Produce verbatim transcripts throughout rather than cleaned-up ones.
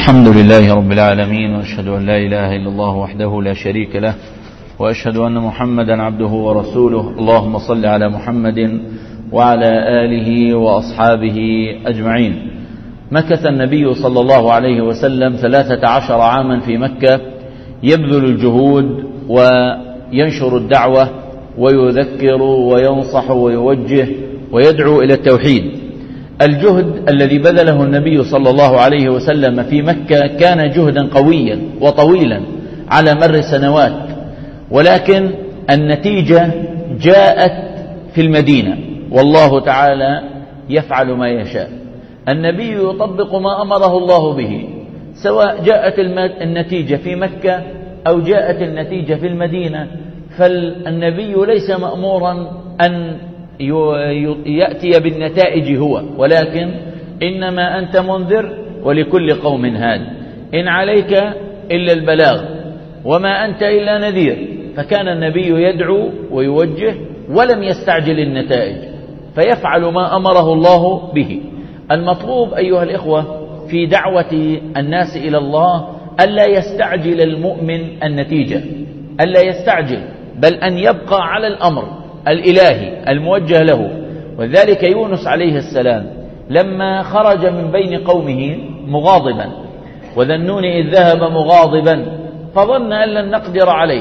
الحمد لله رب العالمين، وأشهد أن لا إله إلا الله وحده لا شريك له، وأشهد أن محمدا عبده ورسوله. اللهم صل على محمد وعلى آله وأصحابه أجمعين. مكث النبي صلى الله عليه وسلم ثلاثة عشر عاما في مكة يبذل الجهود وينشر الدعوة ويذكر وينصح ويوجه ويدعو إلى التوحيد. الجهد الذي بذله النبي صلى الله عليه وسلم في مكة كان جهدا قويا وطويلا على مر سنوات، ولكن النتيجة جاءت في المدينة، والله تعالى يفعل ما يشاء. النبي يطبق ما أمره الله به، سواء جاءت النتيجة في مكة أو جاءت النتيجة في المدينة، فالنبي ليس مأمورا أن يأتي بالنتائج هو، ولكن إنما أنت منذر ولكل قوم هاد، إن عليك إلا البلاغ وما أنت إلا نذير. فكان النبي يدعو ويوجه ولم يستعجل النتائج، فيفعل ما أمره الله به. المطلوب أيها الإخوة في دعوة الناس إلى الله ألا يستعجل المؤمن النتيجة، ألا يستعجل، بل أن يبقى على الأمر الإلهي الموجه له. وذلك يونس عليه السلام لما خرج من بين قومه مغاضبا، وذا النون إذ ذهب مغاضبا فظن أن لن نقدر عليه،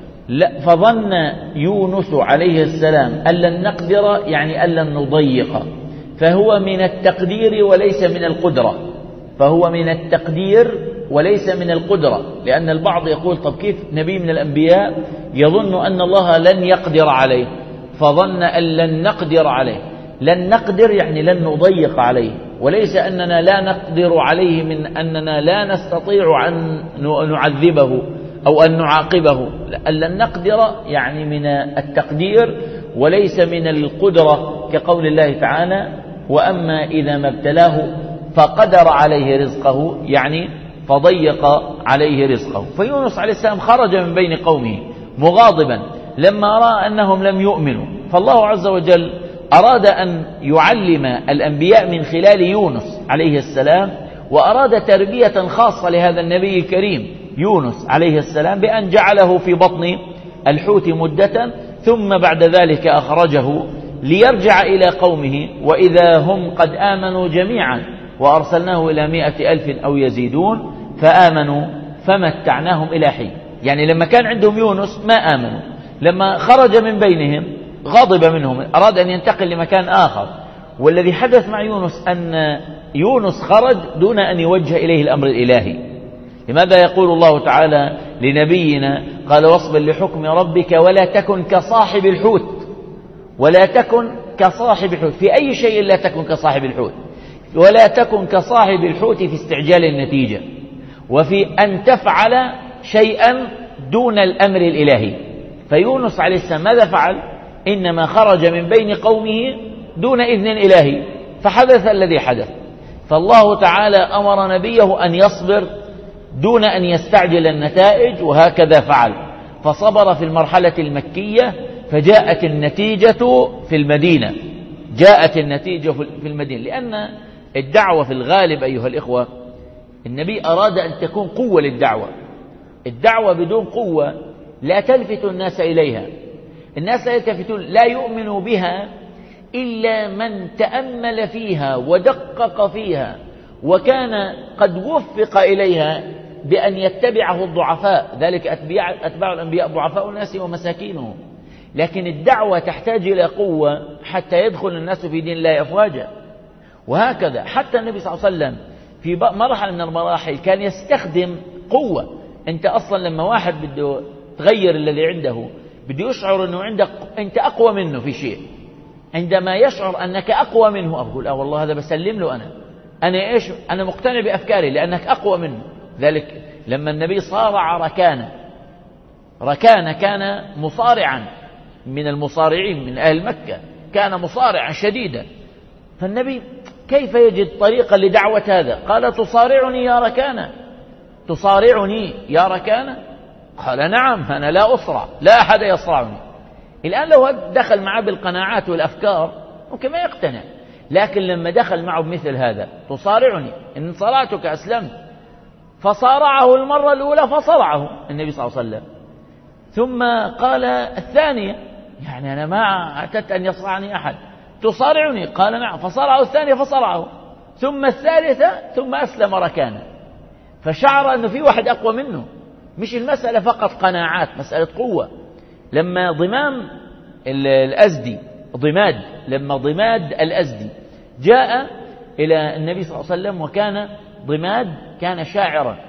لا فظن يونس عليه السلام أن لن نقدر، يعني أن لن نضيق، فهو من التقدير وليس من القدرة، فهو من التقدير وليس من القدرة. لأن البعض يقول طب كيف نبي من الأنبياء يظن أن الله لن يقدر عليه، فظن أن لن نقدر عليه. لن نقدر يعني لن نضيق عليه، وليس أننا لا نقدر عليه من أننا لا نستطيع أن نعذبه أو أن نعاقبه، لن نقدر يعني من التقدير وليس من القدرة، كقول الله تعالى وأما إذا ما ابتلاه فقدر عليه رزقه، يعني فضيق عليه رزقه. فيونس عليه السلام خرج من بين قومه مغاضبا لما رأى أنهم لم يؤمنوا، فالله عز وجل أراد أن يعلم الأنبياء من خلال يونس عليه السلام، وأراد تربية خاصة لهذا النبي الكريم يونس عليه السلام بأن جعله في بطن الحوت مدة، ثم بعد ذلك أخرجه ليرجع إلى قومه وإذا هم قد آمنوا جميعا، وأرسلناه إلى مائة ألف أو يزيدون فآمنوا فمتعناهم إلى حين. يعني لما كان عندهم يونس ما آمنوا، لما خرج من بينهم غضب منهم، أراد أن ينتقل لمكان آخر. والذي حدث مع يونس أن يونس خرج دون أن يوجه إليه الأمر الإلهي. لماذا يقول الله تعالى لنبينا قال واصبر لحكم ربك ولا تكن كصاحب الحوت، ولا تكن كصاحب الحوت في أي شيء، لا تكن كصاحب الحوت، ولا تكن كصاحب الحوت في استعجال النتيجة، وفي أن تفعل شيئا دون الأمر الإلهي. فيونس عليه السلام ماذا فعل؟ إنما خرج من بين قومه دون إذن إلهي، فحدث الذي حدث. فالله تعالى أمر نبيه أن يصبر دون أن يستعجل النتائج، وهكذا فعل، فصبر في المرحلة المكية، فجاءت النتيجة في المدينة، جاءت النتيجة في المدينة. لأن الدعوة في الغالب أيها الإخوة النبي أراد أن تكون قوة للدعوة. الدعوة بدون قوة لا تلفت الناس إليها، الناس لا يلتفتون، لا يؤمنوا بها إلا من تأمل فيها ودقق فيها وكان قد وفق إليها بأن يتبعه الضعفاء، ذلك أتباع, أتباع الأنبياء ضعفاء الناس ومساكينهم. لكن الدعوة تحتاج إلى قوة حتى يدخل الناس في دين الله أفواجا. وهكذا حتى النبي صلى الله عليه وسلم في مرحلة من المراحل كان يستخدم قوة. أنت أصلا لما واحد بده تغير الذي عنده بده يشعر أنه عندك أنت أقوى منه في شيء، عندما يشعر أنك أقوى منه أقول آه والله هذا بسلم له، أنا أنا إيش أنا مقتنع بأفكاري لأنك أقوى منه. ذلك لما النبي صارع ركانة، ركانة كان مصارعا من المصارعين من أهل مكة، كان مصارعا شديدا، فالنبي كيف يجد طريقا لدعوة هذا؟ قال تصارعني يا ركانة، تصارعني يا ركانة؟ قال نعم أنا لا أصرع، لا أحد يصرعني. الآن لو دخل معه بالقناعات والأفكار ممكن ما يقتنع، لكن لما دخل معه بمثل هذا تصارعني إن صلاتك أسلمت، فصارعه المرة الأولى فصرعه النبي صلى الله عليه وسلم، ثم قال الثانية يعني أنا ما اعتدت أن يصرعني أحد، تصارعني؟ قال نعم، فصرعه الثانية فصرعه، ثم الثالثة، ثم أسلم ركانا، فشعر أنه في واحد أقوى منه، مش المسألة فقط قناعات، مسألة قوة. لما ضمام الأزدي ضماد لما ضماد الأزدي جاء إلى النبي صلى الله عليه وسلم، وكان ضماد كان شاعرا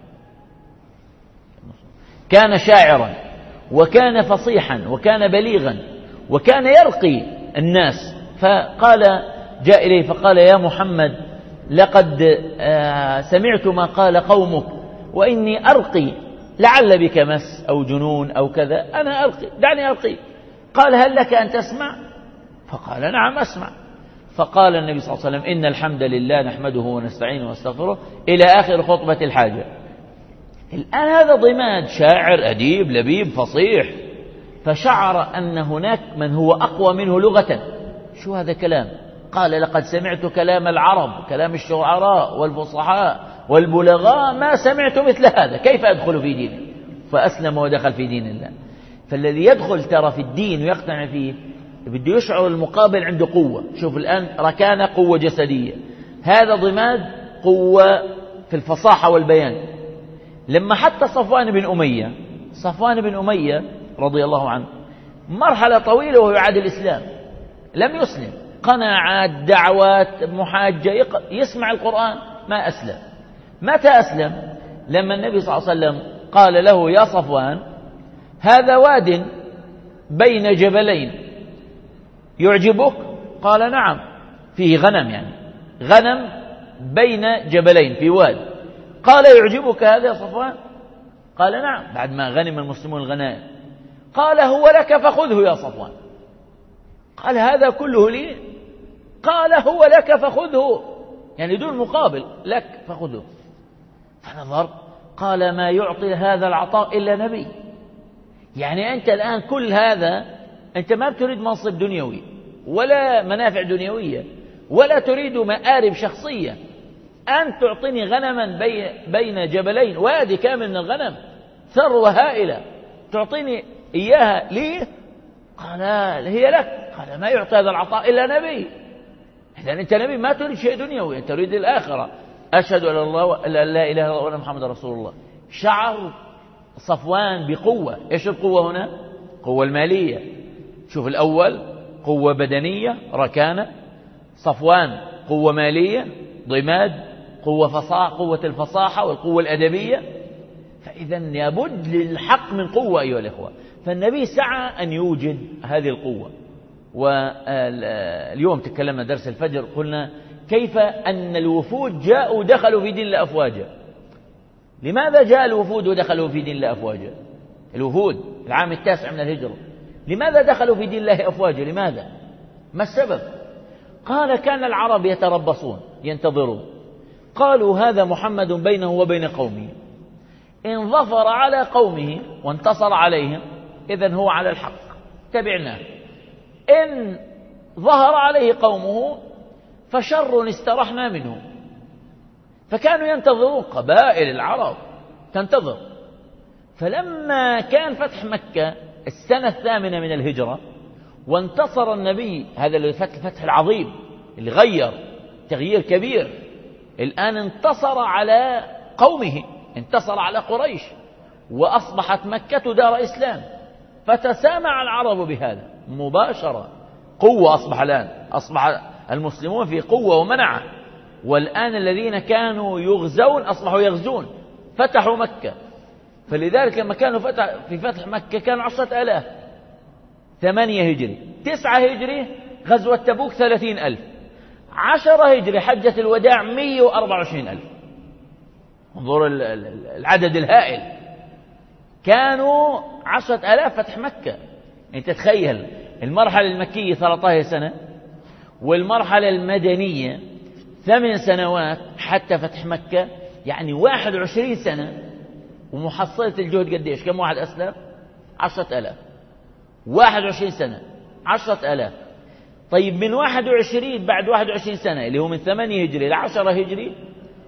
كان شاعرا وكان فصيحا وكان بليغا وكان يرقي الناس، فقال جاء إليه فقال يا محمد لقد سمعت ما قال قومك وإني أرقي، لعل بك مس أو جنون أو كذا، أنا أرقي، دعني أرقي. قال هل لك أن تسمع؟ فقال نعم أسمع. فقال النبي صلى الله عليه وسلم إن الحمد لله نحمده ونستعينه ونستغفره إلى آخر خطبة الحاجة. الآن هذا ضماد شاعر أديب لبيب فصيح، فشعر أن هناك من هو أقوى منه لغة. شو هذا كلام؟ قال لقد سمعت كلام العرب، كلام الشعراء والفصحاء والبلغاء، ما سمعت مثل هذا، كيف أدخل في دينه؟ فأسلم ودخل في دين الله. فالذي يدخل ترى في الدين ويقتنع فيه بده يشعر المقابل عنده قوة. شوف الآن ركانة قوة جسدية، هذا ضماد قوة في الفصاحة والبيان. لما حتى صفوان بن أمية صفوان بن أمية رضي الله عنه مرحلة طويلة وهو يعاد الإسلام، لم يسلم، قناعات دعوات محاجة، يسمع القرآن، ما أسلم. متى أسلم؟ لما النبي صلى الله عليه وسلم قال له يا صفوان هذا واد بين جبلين يعجبك؟ قال نعم، فيه غنم، يعني غنم بين جبلين في واد. قال يعجبك هذا يا صفوان؟ قال نعم، بعد ما غنم المسلمون الغنائم. قال هو لك فخذه يا صفوان. قال هذا كله لي؟ قال هو لك فخذه، يعني دون مقابل، لك فخذه. فنظر قال ما يعطي هذا العطاء إلا نبي. يعني أنت الآن كل هذا أنت ما بتريد منصب دنيوي ولا منافع دنيوية ولا تريد مآرب شخصية، أن تعطيني غنما بين جبلين، وادي كامل من الغنم، ثروة هائلة، تعطيني إياها ليه؟ قال هي لك. قال ما يعطي هذا العطاء إلا نبي. إذا أنت نبي ما تريد شيء دنيوي، أنت تريد الآخرة. أشهد أن الله لا إله إلا الله وأن محمد رسول الله. شعر صفوان بقوة. إيش القوة هنا؟ قوة المالية. شوف الأول قوة بدنية ركانة، صفوان قوة مالية ضماد، قوة فصاحة، قوة الفصاحة والقوة الأدبية. فإذا لابد للحق من قوة أيها الإخوة. فالنبي سعى أن يوجد هذه القوة. واليوم تكلمنا درس الفجر قلنا كيف أن الوفود جاءوا دخلوا في دين الله أفواجا. لماذا جاء الوفود ودخلوا في دين الله أفواجا؟ الوفود العام التاسع من الهجرة، لماذا دخلوا في دين الله أفواجا؟ لماذا؟ ما السبب؟ قال كان العرب يتربصون ينتظرون، قالوا هذا محمد بينه وبين قومه، إن ظفر على قومه وانتصر عليهم إذن هو على الحق تبعناه، إن ظهر عليه قومه فشر استرحنا منه. فكانوا ينتظرون، قبائل العرب تنتظر. فلما كان فتح مكة السنة الثامنة من الهجرة وانتصر النبي، هذا الفتح العظيم اللي غير تغيير كبير، الآن انتصر على قومه، انتصر على قريش، وأصبحت مكة دار إسلام. فتسامع العرب بهذا مباشرة، قوة أصبح الآن، أصبح المسلمون في قوة ومنعة. والآن الذين كانوا يغزون أصبحوا يغزون، فتحوا مكة. فلذلك لما كانوا فتح في فتح مكة كانوا عشرة آلاف، ثمانية هجري، تسعة هجري غزوة تبوك ثلاثين ألف، عشرة هجري حجة الوداع مية وأربعة وعشرين ألف. انظر العدد الهائل. كانوا عشرة آلاف فتح مكة. انت تخيل المرحلة المكية ثلاثة عشر سنة، والمرحلة المدنية ثمان سنوات حتى فتح مكة، يعني واحد وعشرين سنة. ومحصلة الجهد قديش؟ كم واحد أسلم؟ عشرة آلاف. واحد وعشرين سنة عشرة آلاف. طيب من واحد وعشرين بعد واحد وعشرين سنة اللي هو من ثمانية هجري إلى عشرة هجري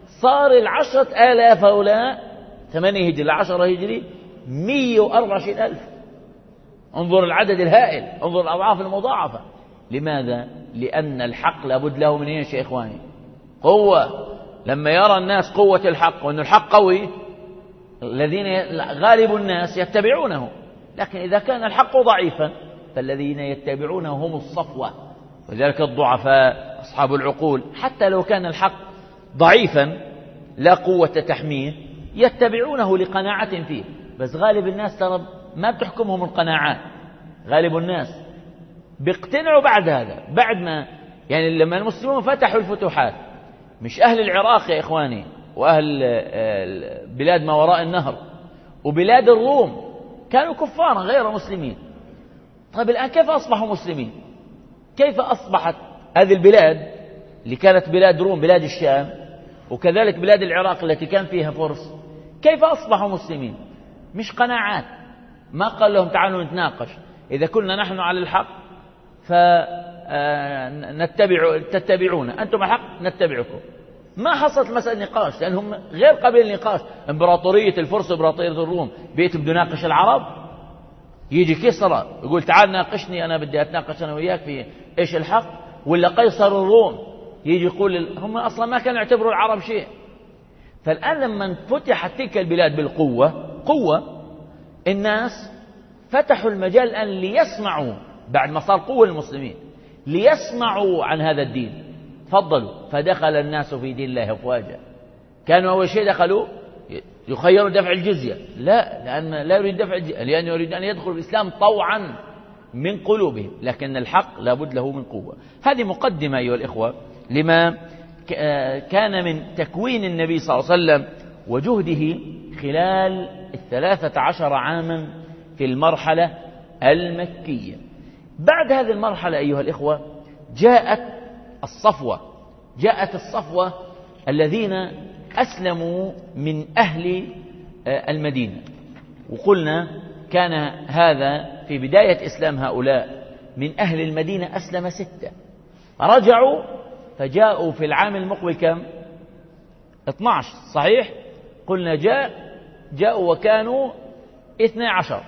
صار العشرة آلاف هؤلاء ثمانية هجري لعشرة هجري مية وأربعة وعشرين ألف. انظر العدد الهائل، انظر الأضعاف المضاعفة. لماذا؟ لأن الحق لابد له من ايش يا إخواني؟ قوة. لما يرى الناس قوة الحق وأن الحق قوي، الذين غالب الناس يتبعونه. لكن إذا كان الحق ضعيفا فالذين يتبعونه هم الصفوة، وذلك الضعفاء أصحاب العقول. حتى لو كان الحق ضعيفا لا قوة تحميه يتبعونه لقناعة فيه، بس غالب الناس ترى ما بتحكمهم القناعات. غالب الناس بيقتنعوا بعد هذا، بعد ما يعني لما المسلمون فتحوا الفتوحات، مش أهل العراق يا إخواني وأهل بلاد ما وراء النهر وبلاد الروم كانوا كفارا غير مسلمين. طيب الآن كيف أصبحوا مسلمين؟ كيف أصبحت هذه البلاد اللي كانت بلاد روم، بلاد الشام، وكذلك بلاد العراق التي كان فيها فرس، كيف أصبحوا مسلمين؟ مش قناعات. ما قال لهم تعالوا نتناقش، إذا كنا نحن على الحق فنتبع تتبعون، أنتم الحق نتبعكم. ما حصلت مسألة نقاش، لأنهم غير قابل للنقاش. إمبراطورية الفرس وإمبراطورية الروم بيت بده يناقش العرب؟ يجي كسرى يقول تعال ناقشني، أنا بدي أتناقش أنا وياك في إيش الحق؟ ولا قيصر الروم يجي يقول هم أصلا ما كانوا يعتبروا العرب شيء. فالآن لما فتحت تلك البلاد بالقوة، قوة، الناس فتحوا المجال الآن ليسمعوا، بعد ما صار قوة المسلمين، ليسمعوا عن هذا الدين. تفضلوا. فدخل الناس في دين الله أفواجا. كانوا أول شيء دخلوا يخيروا دفع الجزية، لا، لأن لا يريد دفع الجزية، لأنه يريد أن يدخل الإسلام طوعا من قلوبهم. لكن الحق لابد له من قوة. هذه مقدمة أيها الإخوة لما كان من تكوين النبي صلى الله عليه وسلم وجهده خلال الثلاثة عشر عاما في المرحلة المكية. بعد هذه المرحلة أيها الإخوة جاءت الصفوة. جاءت الصفوة الذين أسلموا من أهل المدينة. وقلنا كان هذا في بداية إسلام هؤلاء من أهل المدينة أسلم ستة، رجعوا فجاءوا في العام المقبل كم؟ اثني عشر. صحيح؟ قلنا جاء جاءوا وكانوا اثني عشر.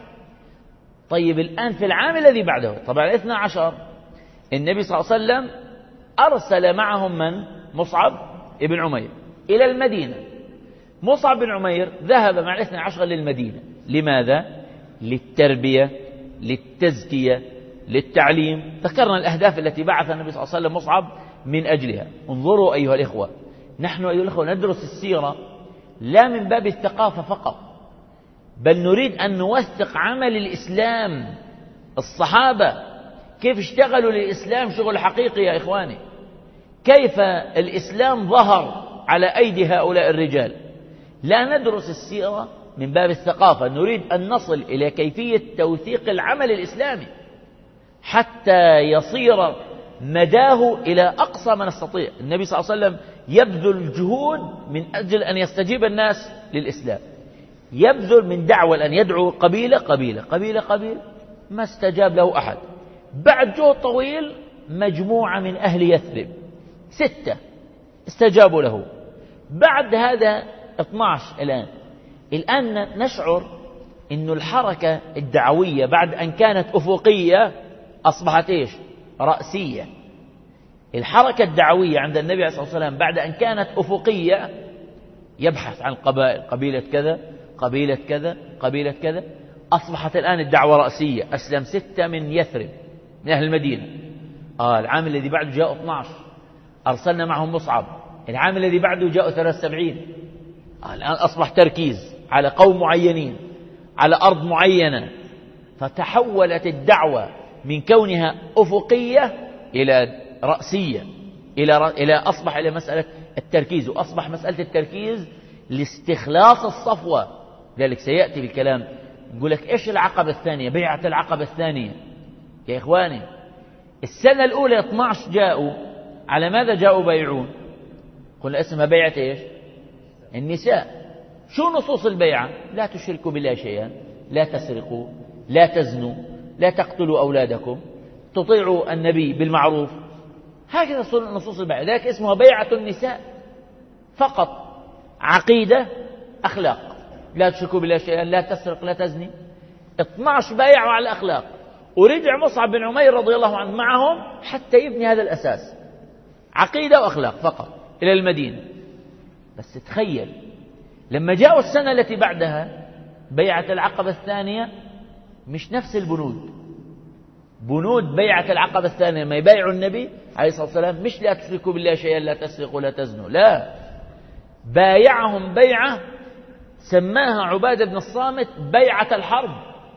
طيب الآن في العام الذي بعده، طبعا اثني عشر، النبي صلى الله عليه وسلم أرسل معهم من؟ مصعب ابن عمير إلى المدينة. مصعب بن عمير ذهب مع الاثنى عشر للمدينة. لماذا؟ للتربية، للتزكية، للتعليم. ذكرنا الأهداف التي بعث النبي صلى الله عليه وسلم مصعب من أجلها. انظروا أيها الإخوة، نحن أيها الإخوة ندرس السيرة لا من باب الثقافة فقط، بل نريد أن نوثق عمل الإسلام. الصحابة كيف اشتغلوا للإسلام شغل حقيقي يا إخواني، كيف الإسلام ظهر على أيدي هؤلاء الرجال. لا ندرس السيرة من باب الثقافة، نريد أن نصل إلى كيفية توثيق العمل الإسلامي حتى يصير مداه إلى أقصى ما نستطيع. النبي صلى الله عليه وسلم يبذل جهود من أجل أن يستجيب الناس للإسلام، يبذل من دعوة أن يدعو قبيلة قبيلة قبيلة قبيلة، ما استجاب له أحد. بعد جهد طويل مجموعة من أهل يثرب ستة استجابوا له. بعد هذا اثني عشر. الآن الآن نشعر أن الحركة الدعوية بعد أن كانت أفقية أصبحت إيش؟ رأسية. الحركة الدعوية عند النبي عليه الصلاة والسلام بعد أن كانت أفقية، يبحث عن قبائل، قبيلة كذا قبيلة كذا قبيلة كذا، أصبحت الآن الدعوة رأسية. أسلم ستة من يثرب من أهل المدينة. آه العام الذي بعده جاء اثني عشر، أرسلنا معهم مصعب. العام الذي بعده جاءوا ثلاثة وسبعين. آه الآن أصبح تركيز على قوم معينين، على أرض معينة. فتحولت الدعوة من كونها أفقية إلى رأسية، إلى إلى أصبح إلى مسألة التركيز. وأصبح مسألة التركيز لاستخلاص الصفوة. ذلك سيأتي بالكلام يقول لك إيش العقبة الثانية؟ بيعة العقبة الثانية يا إخواني. السنة الأولى اثني عشر جاءوا، على ماذا جاءوا بيعون؟ قلنا اسمها بيعة إيش؟ النساء. شو نصوص البيعة؟ لا تشركوا بالله شيئا، لا تسرقوا، لا تزنوا، لا تقتلوا أولادكم، تطيعوا النبي بالمعروف. هكذا نصوص البيعة. ذلك اسمها بيعة النساء فقط. عقيدة، أخلاق. لا تشركوا بالله شيئا، لا تسرق، لا تزني. اثني عشر بايعوا على الأخلاق، ورجع مصعب بن عمير رضي الله عنه معهم حتى يبني هذا الأساس، عقيدة وأخلاق فقط، إلى المدينة. بس تخيل لما جاءوا السنة التي بعدها بيعة العقبة الثانية، مش نفس البنود. بنود بيعة العقبة الثانية ما يبايعوا النبي عليه الصلاة والسلام مش لا تشركوا بالله شيئا، لا تسرقوا، لا تزنوا، لا، بايعهم بيعة سماها عبادة بن الصامت بيعة الحرب،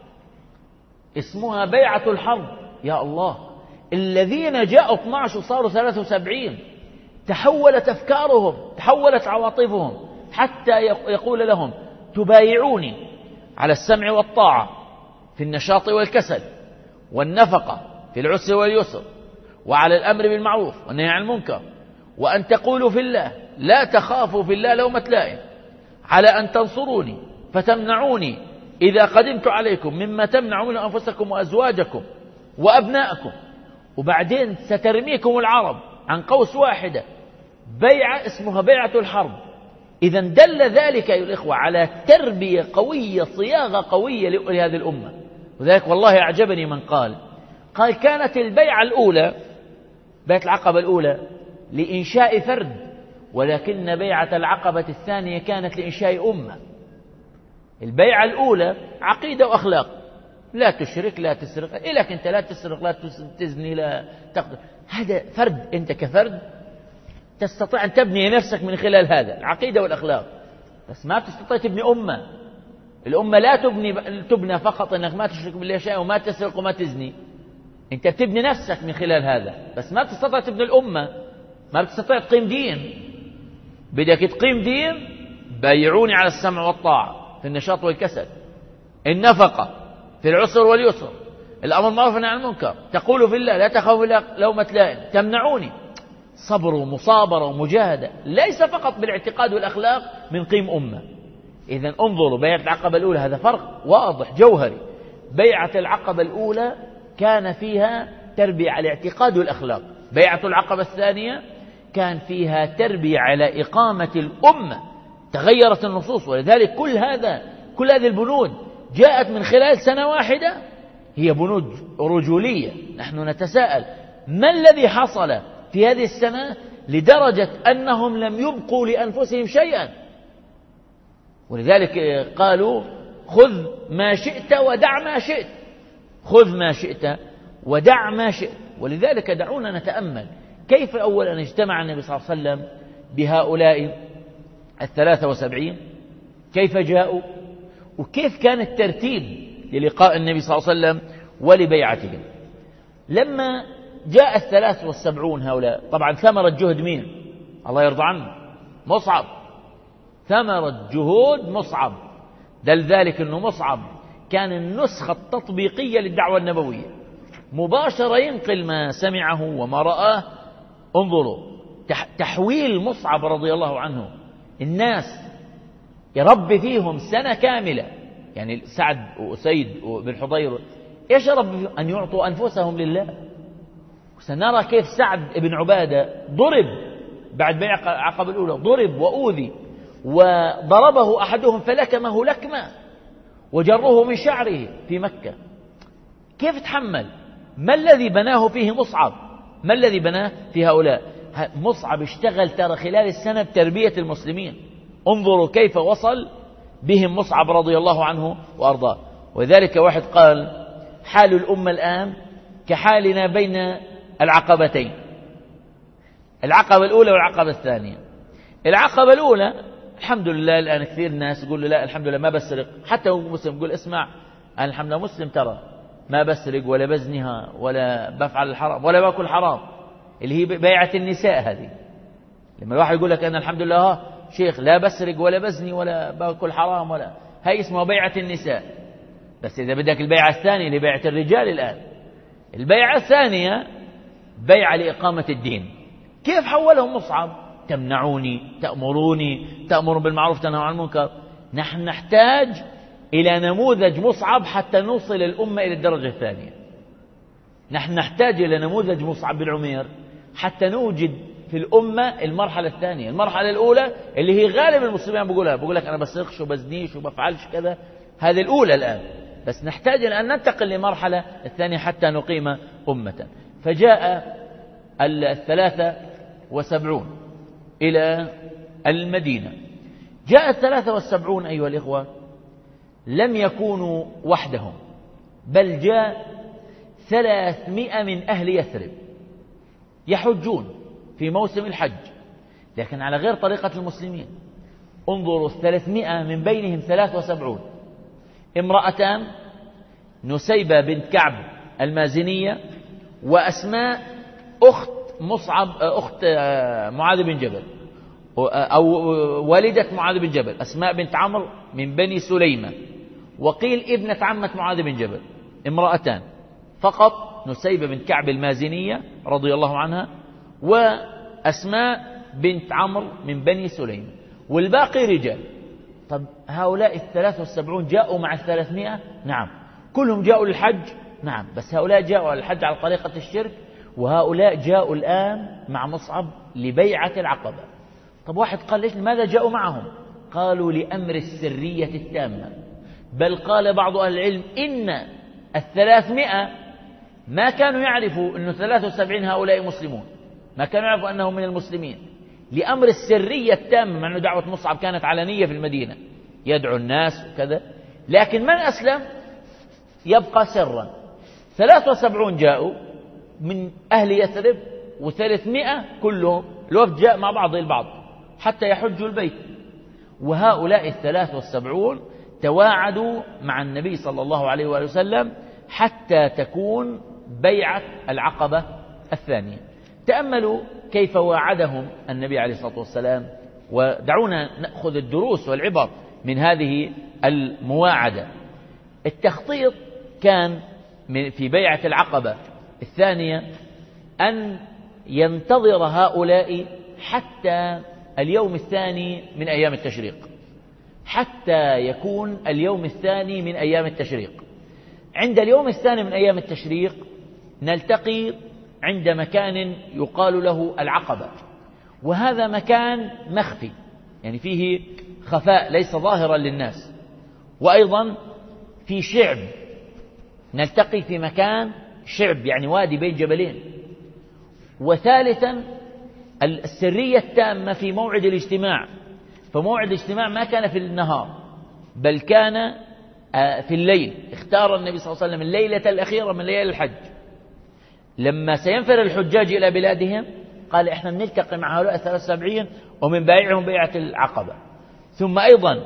اسمها بيعة الحرب. يا الله، الذين جاءوا اثني عشر وصاروا ثلاثة وسبعين تحولت أفكارهم، تحولت عواطفهم، حتى يقول لهم تبايعوني على السمع والطاعة في النشاط والكسل، والنفقة في العسر واليسر، وعلى الأمر بالمعروف والنهي عن المنكر، وأن تقولوا في الله لا تخافوا في الله لومة لائم، على أن تنصروني فتمنعوني إذا قدمت عليكم مما تمنعون أنفسكم وأزواجكم وأبناءكم. وبعدين سترميكم العرب عن قوس واحدة، بيعة اسمها بيعة الحرب. إذا دل ذلك أيها الإخوة على تربية قوية، صياغة قوية لهذه الأمة. وذلك والله أعجبني من قال قال كانت البيعة الأولى، بيعة العقبة الأولى لإنشاء فرد، ولكن بيعة العقبة الثانية كانت لإنشاء أمة. البيعة الأولى عقيدة وأخلاق، لا تشرك، لا تسرق، إيه لك أنت لا تسرق، لا تزني، لا تقتل. هذا فرد، أنت كفرد تستطيع أن تبني نفسك من خلال هذا العقيدة والأخلاق، بس ما تستطيع تبني أمة. الأمة لا تبني تبنى فقط أنك ما تشرك بالله شيئا وما تسرق وما تزني، أنت بتبني نفسك من خلال هذا، بس ما تستطيع تبني الأمة، ما بتستطيع تقيم دين. بدك تقيم دين، بايعوني على السمع والطاعة في النشاط والكسل، النفقة في العسر واليسر، الأمر بالمعروف والنهي عن المنكر، تقولوا في الله لا تخافوا لومة لائم، تمنعوني. صبر ومصابرة ومجاهدة، ليس فقط بالاعتقاد والأخلاق من قيم أمة. إذن انظروا بيعة العقبة الأولى، هذا فرق واضح جوهري. بيعة العقبة الأولى كان فيها تربية على الاعتقاد والأخلاق، بيعة العقبة الثانية كان فيها تربية على إقامة الأمة. تغيرت النصوص، ولذلك كل هذا كل هذه البنود جاءت من خلال سنة واحدة، هي بنود رجولية. نحن نتساءل ما الذي حصل في هذه السنة لدرجة أنهم لم يبقوا لأنفسهم شيئا؟ ولذلك قالوا خذ ما شئت ودع ما شئت، خذ ما شئت ودع ما شئت. ولذلك دعونا نتأمل كيف أولا اجتمع النبي صلى الله عليه وسلم بهؤلاء الثلاثة وسبعين، كيف جاءوا، وكيف كان الترتيب للقاء النبي صلى الله عليه وسلم ولبيعتهم. لما جاء الثلاث والسبعون هؤلاء، طبعا ثمرة جهد مين؟ الله يرضى عنه، مصعب. ثمرة جهود مصعب، دل ذلك أنه مصعب كان النسخة التطبيقية للدعوة النبوية، مباشرة ينقل ما سمعه وما رآه. انظروا تحويل مصعب رضي الله عنه الناس يربي فيهم سنة كاملة، يعني سعد وسيد وابن حضير ايش ربي فيهم؟ أن يعطوا أنفسهم لله. وسنرى كيف سعد بن عبادة ضرب بعد بيع العقبة الأولى، ضرب وأوذي، وضربه أحدهم فلكمه لكمة وجره من شعره في مكة. كيف تحمل؟ ما الذي بناه فيه مصعب؟ ما الذي بناه في هؤلاء؟ مصعب اشتغل ترى خلال السنة بتربية المسلمين. انظروا كيف وصل بهم مصعب رضي الله عنه وأرضاه. وذلك واحد قال حال الأمة الآن كحالنا بين العقبتين، العقبة الأولى والعقبة الثانية. العقبة الأولى الحمد لله الآن كثير ناس يقول له لا الحمد لله ما بسرق، حتى هو مسلم يقول اسمع أنا الحمد لله مسلم ترى ما بسرق ولا بزنها ولا بفعل الحرام ولا باكل حرام، اللي هي بيعة النساء هذه. لما الواحد يقول لك أنا الحمد لله ها شيخ لا بسرق ولا بزني ولا باكل حرام ولا، هاي اسمها بيعة النساء. بس إذا بدك البيعة الثانية اللي بيعة الرجال الآن، البيعة الثانية بيعة لإقامة الدين. كيف حولهم مصعب؟ تمنعوني، تأمروني، تأمر بالمعروف تنهى عن المنكر. نحن نحتاج إلى نموذج مصعب حتى نوصل الأمة إلى الدرجة الثانية. نحن نحتاج إلى نموذج مصعب بن عمير حتى نوجد في الأمة المرحلة الثانية. المرحلة الأولى اللي هي غالب المسلمين بيقولها، بيقول لك أنا بسرقش وبزنيش وبفعلش كذا، هذه الأولى الآن، بس نحتاج أن ننتقل لمرحلة الثانية حتى نقيم أمة. فجاء الثلاثة وسبعون إلى المدينة. جاء الثلاثة والسبعون أيها الإخوة لم يكونوا وحدهم، بل جاء ثلاثمائة من أهل يثرب يحجون في موسم الحج، لكن على غير طريقة المسلمين. انظروا، الثلاثمائة من بينهم ثلاث وسبعون امرأتان، نسيبة بنت كعب المازنية، وأسماء أخت مصعب أخت معاذ بن جبل، أو والدة معاذ بن جبل، أسماء بنت عمرو من بني سليمة، وقيل ابنة عمة معاذ بن جبل. امرأتان فقط، نسيبة بنت كعب المازنية رضي الله عنها، وأسماء بنت عمرو من بني سليمة، والباقي رجال. طب هؤلاء الثلاث والسبعون جاءوا مع الثلاثمائة؟ نعم. كلهم جاءوا للحج؟ نعم. بس هؤلاء جاءوا للحج على طريقة الشرك، وهؤلاء جاءوا الآن مع مصعب لبيعة العقبة. طب واحد قال ليش لماذا جاءوا معهم؟ قالوا لأمر السرية التامة. بل قال بعض أهل العلم إن الثلاثمائة ما كانوا يعرفوا أن ثلاثة وسبعين هؤلاء مسلمون، ما كانوا يعرفوا أنهم من المسلمين، لأمر السرية التامة، مع أن دعوة مصعب كانت علنية في المدينة يدعو الناس وكذا، لكن من أسلم يبقى سرا. ثلاثة وسبعون جاءوا من أهل يثرب، وثلاثمائة كلهم الوفد جاء مع بعض البعض حتى يحجوا البيت. وهؤلاء الثلاث والسبعون تواعدوا مع النبي صلى الله عليه وآله وسلم حتى تكون بيعة العقبة الثانية. تأملوا كيف واعدهم النبي عليه الصلاة والسلام، ودعونا نأخذ الدروس والعبر من هذه المواعدة. التخطيط كان في بيعة العقبة الثانية أن ينتظر هؤلاء حتى اليوم الثاني من أيام التشريق، حتى يكون اليوم الثاني من أيام التشريق. عند اليوم الثاني من أيام التشريق نلتقي عند مكان يقال له العقبة، وهذا مكان مخفي، يعني فيه خفاء ليس ظاهرا للناس، وأيضا في شعب، نلتقي في مكان شعب يعني وادي بين جبلين. وثالثا السرية التامة في موعد الاجتماع، فموعد الاجتماع ما كان في النهار بل كان في الليل. اختار النبي صلى الله عليه وسلم الليلة الأخيرة من ليالي الحج، لما سينفر الحجاج إلى بلادهم قال إحنا نلتقي مع هؤلاء الثلاث وسبعين ومن بايعهم بيعة العقبة. ثم أيضا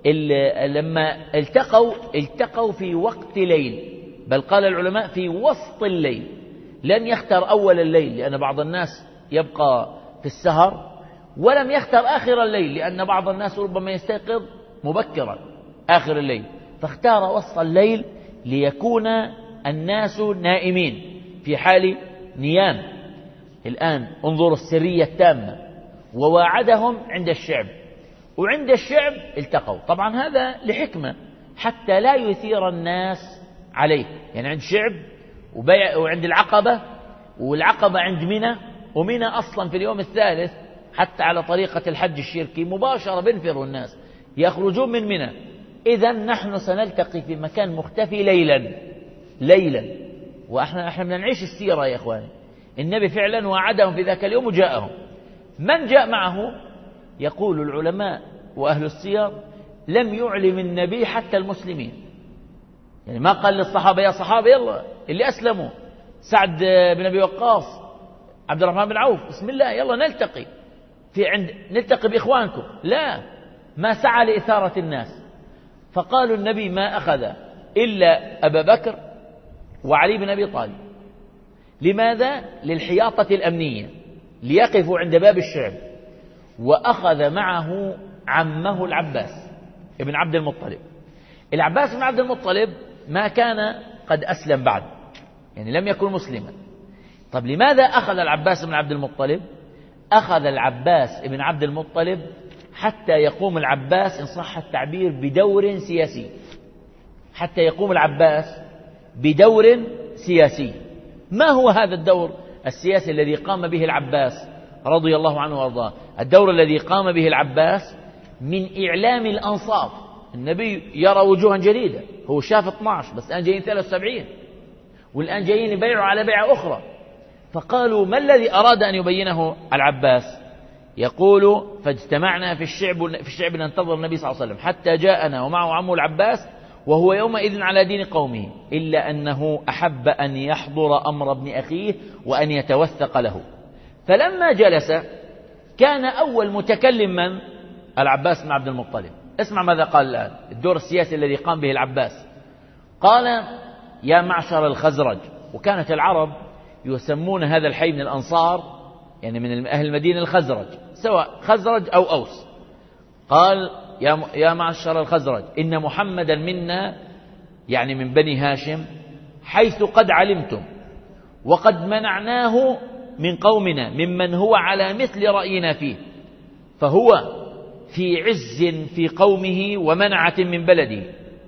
لما التقوا التقوا في وقت ليل، بل قال العلماء في وسط الليل، لم يختار أول الليل لأن بعض الناس يبقى في السهر، ولم يختار آخر الليل لأن بعض الناس ربما يستيقظ مبكرا آخر الليل، فاختار وسط الليل ليكون الناس نائمين في حال نيام. الآن انظروا السرية التامة، وواعدهم عند الشعب، وعند الشعب التقوا. طبعا هذا لحكمة حتى لا يثير الناس عليه، يعني عند شعب وبيع، وعند العقبة، والعقبة عند منى، ومنى أصلا في اليوم الثالث حتى على طريقة الحج الشركي مباشرة بينفروا الناس يخرجون من منى. إذا نحن سنلتقي في مكان مختفي ليلا ليلا وإحنا إحنا بدنا نعيش السيرة يا إخواني. النبي فعلا وعدهم في ذاك اليوم وجاءهم. من جاء معه؟ يقول العلماء وأهل السير لم يعلم النبي حتى المسلمين، يعني ما قال للصحابة يا صحابة يلا اللي أسلموا، سعد بن أبي وقاص، عبد الرحمن بن عوف، بسم الله يلا نلتقي في عند نلتقي بإخوانكم، لا، ما سعى لإثارة الناس. فقالوا النبي ما أخذ إلا أبا بكر وعلي بن أبي طالب. لماذا؟ للحياطة الأمنية، ليقفوا عند باب الشعب. وأخذ معه عمه العباس ابن عبد المطلب. العباس بن عبد المطلب ما كان قد أسلم بعد، يعني لم يكن مسلما. طب لماذا أخذ العباس بن عبد المطلب؟ أخذ العباس بن عبد المطلب حتى يقوم العباس إن صح التعبير بدور سياسي، حتى يقوم العباس بدور سياسي. ما هو هذا الدور السياسي الذي قام به العباس رضي الله عنه وارضاه. الدور الذي قام به العباس من إعلام الأنصار. النبي يرى وجوها جديدة، هو شاف اثني عشر بس الآن جايين ثلاثة وسبعين، والآن جايين يبيعوا على بيعة أخرى. فقالوا ما الذي أراد أن يبينه العباس؟ يقول فاجتمعنا في الشعب في الشعب ننتظر النبي صلى الله عليه وسلم حتى جاءنا ومعه عمه العباس وهو يومئذ على دين قومه، إلا أنه أحب أن يحضر أمر ابن أخيه وأن يتوثق له. فلما جلس كان أول متكلم من؟ العباس بن عبد المطلب. اسمع ماذا قال الآن، الدور السياسي الذي قام به العباس. قال يا معشر الخزرج، وكانت العرب يسمون هذا الحي من الأنصار يعني من أهل المدينة الخزرج، سواء خزرج أو أوس. قال يا يا معشر الخزرج إن محمدا منا، يعني من بني هاشم، حيث قد علمتم، وقد منعناه من قومنا ممن هو على مثل رأينا فيه، فهو في عز في قومه ومنعة من بلده.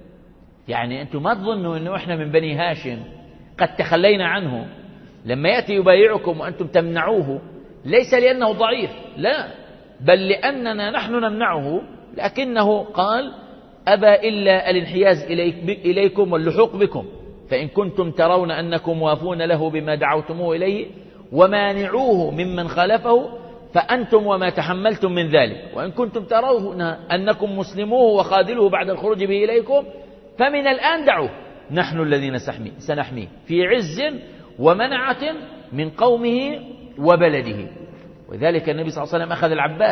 يعني أنتم ما تظنوا أنه إحنا من بني هاشم قد تخلينا عنه، لما يأتي يبايعكم وأنتم تمنعوه ليس لأنه ضعيف، لا، بل لأننا نحن نمنعه، لكنه قال أبى إلا الانحياز إليك إليكم واللحوق بكم، فإن كنتم ترون أنكم وافون له بما دعوتموه إليه ومانعوه ممن خالفه فأنتم وما تحملتم من ذلك، وإن كنتم ترون أنكم مسلموه وخاذلوه بعد الخروج به إليكم فمن الآن دعوه، نحن الذين سنحميه في عز ومنعة من قومه وبلده. وذلك النبي صلى الله عليه وسلم أخذ العباس،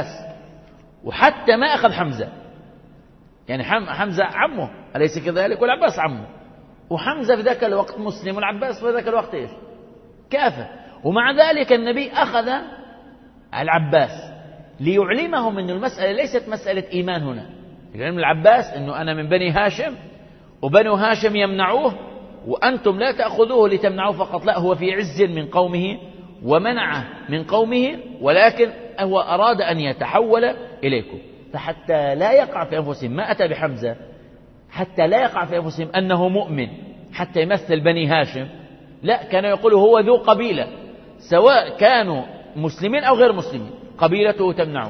وحتى ما أخذ حمزة، يعني حمزة عمه أليس كذلك، والعباس عمه، وحمزة في ذاك الوقت مسلم والعباس في ذاك الوقت إيش؟ كافر. ومع ذلك النبي أخذ العباس ليعلمهم أن المسألة ليست مسألة إيمان هنا. يعلم العباس أنه أنا من بني هاشم وبنو هاشم يمنعوه وأنتم لا تأخذوه لتمنعوه فقط، لا، هو في عز من قومه ومنعه من قومه، ولكن هو أراد أن يتحول إليكم. فحتى لا يقع في أنفسهم، ما أتى بحمزة حتى لا يقع في أنفسهم أنه مؤمن حتى يمثل بني هاشم، لا، كان يقول هو ذو قبيلة، سواء كانوا مسلمين أو غير مسلمين قبيلته تمنعه.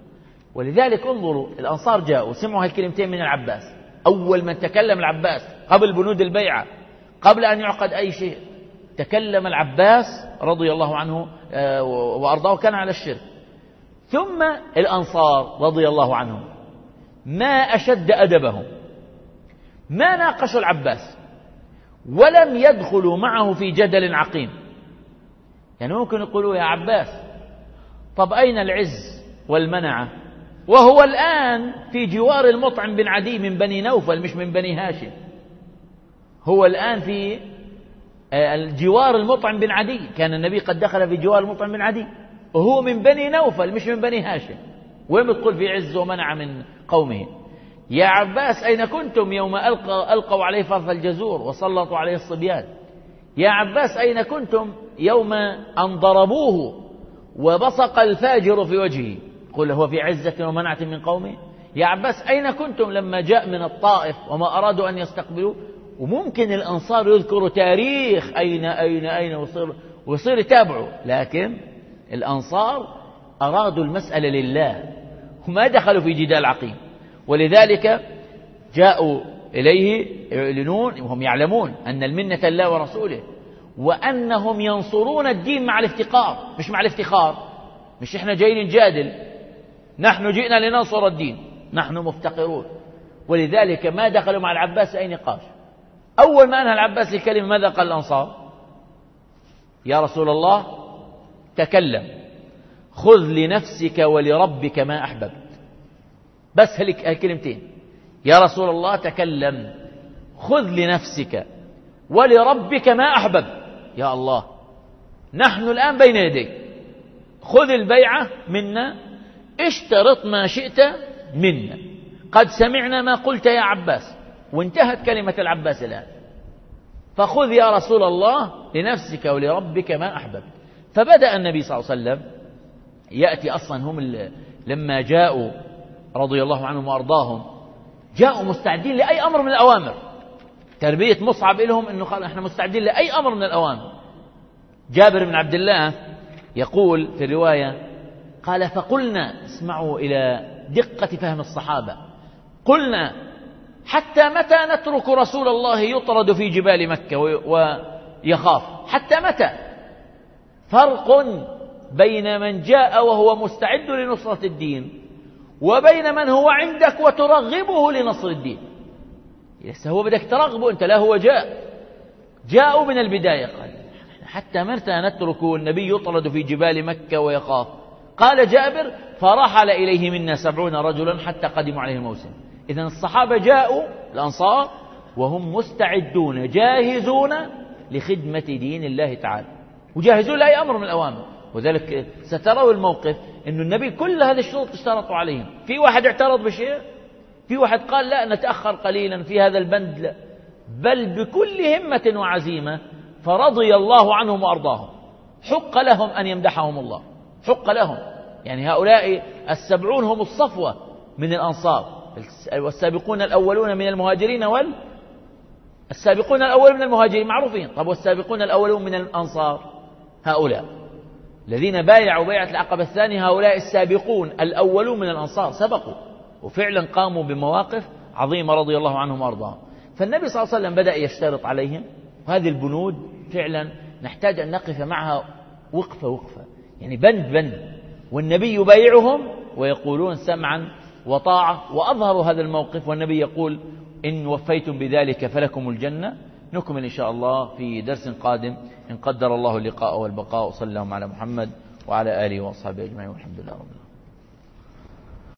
ولذلك انظروا الأنصار جاءوا سمعوا هالكلمتين من العباس، أول من تكلم العباس قبل بنود البيعة، قبل أن يعقد أي شيء، تكلم العباس رضي الله عنه وأرضاه، كان على الشرك. ثم الأنصار رضي الله عنهم ما أشد أدبهم، ما ناقشوا العباس ولم يدخلوا معه في جدل عقيم. يعني ممكن يقولوا يا عباس طب أين العز والمنعة وهو الآن في جوار المطعم بن عدي من بني نوفل مش من بني هاشم، هو الآن في الجوار المطعم بن عدي، كان النبي قد دخل في جوار المطعم بن عدي وهو من بني نوفل مش من بني هاشم، وين بتقول في عز ومنع من قومه؟ يا عباس أين كنتم يوم ألقوا, ألقوا عليه فرث الجزور وسلطوا عليه الصبيان؟ يا عباس أين كنتم يوم أن ضربوه وبصق الفاجر في وجهه؟ قل هو في عزة ومنعة من قومه. يا عباس أين كنتم لما جاء من الطائف وما أرادوا أن يستقبلوه؟ وممكن الأنصار يذكروا تاريخ أين أين أين وصير وصير يتابعوا، لكن الأنصار أرادوا المسألة لله وما دخلوا في جدال عقيم. ولذلك جاءوا إليه يعلنون وهم يعلمون أن المنة الله ورسوله، وأنهم ينصرون الدين مع الافتقار مش مع الافتخار، مش إحنا جايين نجادل، نحن جئنا لننصر الدين، نحن مفتقرون. ولذلك ما دخلوا مع العباس أي نقاش. أول ما أنهى العباس الكلمة ماذا قال الأنصار؟ يا رسول الله تكلم، خذ لنفسك ولربك ما أحببت. بس هالكلمتين، يا رسول الله تكلم، خذ لنفسك ولربك ما أحببت. يا الله، نحن الآن بين يديك، خذ البيعة منا، اشترط ما شئت منا، قد سمعنا ما قلت يا عباس. وانتهت كلمة العباس الآن، فخذ يا رسول الله لنفسك ولربك ما أحببت. فبدأ النبي صلى الله عليه وسلم يأتي، أصلا هم لما جاءوا رضي الله عنهم وأرضاهم جاءوا مستعدين لأي أمر من الأوامر. تربية مصعب لهم أنه قال احنا مستعدين لأي أمر من الأوامر. جابر بن عبد الله يقول في الرواية قال فقلنا، اسمعوا إلى دقة فهم الصحابة، قلنا حتى متى نترك رسول الله يطرد في جبال مكة ويخاف؟ حتى متى؟ فرق بين من جاء وهو مستعد لنصرة الدين وبين من هو عندك وترغبه لنصر الدين. لسه هو بدك ترغبه أنت، لا هو جاء جاءوا من البداية. قال حتى متى نترك النبي يطرد في جبال مكة ويخاف؟ قال جابر فرحل إليه منا سبعون رجلا حتى قدموا عليه الموسم. إذن الصحابة جاءوا الأنصار وهم مستعدون جاهزون لخدمة دين الله تعالى، وجاهزون لأي أمر من الأوامر. وذلك ستروا الموقف أن النبي كل هذه الشروط اشترطوا عليهم. في واحد اعترض بشيء، في واحد قال لا نتأخر قليلا في هذا البند، لا، بل بكل همة وعزيمة. فرضي الله عنهم وأرضاهم. حق لهم أن يمدحهم الله، حق لهم. يعني هؤلاء السبعون هم الصفوة من الأنصار، والسابقون الأولون من المهاجرين وال السابقون الأولون من المهاجرين معروفين. طب والسابقون الأولون من الأنصار هؤلاء الذين بايعوا بيعة العقبة الثانية، هؤلاء السابقون الأولون من الأنصار سبقوا وفعلا قاموا بمواقف عظيمة رضي الله عنهم وأرضاهم. فالنبي صلى الله عليه وسلم بدأ يشترط عليهم هذه البنود. فعلا نحتاج أن نقف معها وقفة وقفة، يعني بند بند، والنبي يبايعهم ويقولون سمعا وطاعة. وأظهروا هذا الموقف والنبي يقول إن وفيتم بذلك فلكم الجنة. نكمل إن شاء الله في درس قادم إن قدر الله اللقاء والبقاء. صلى الله على محمد وعلى آله وأصحابه أجمعين والحمد لله رب العالمين.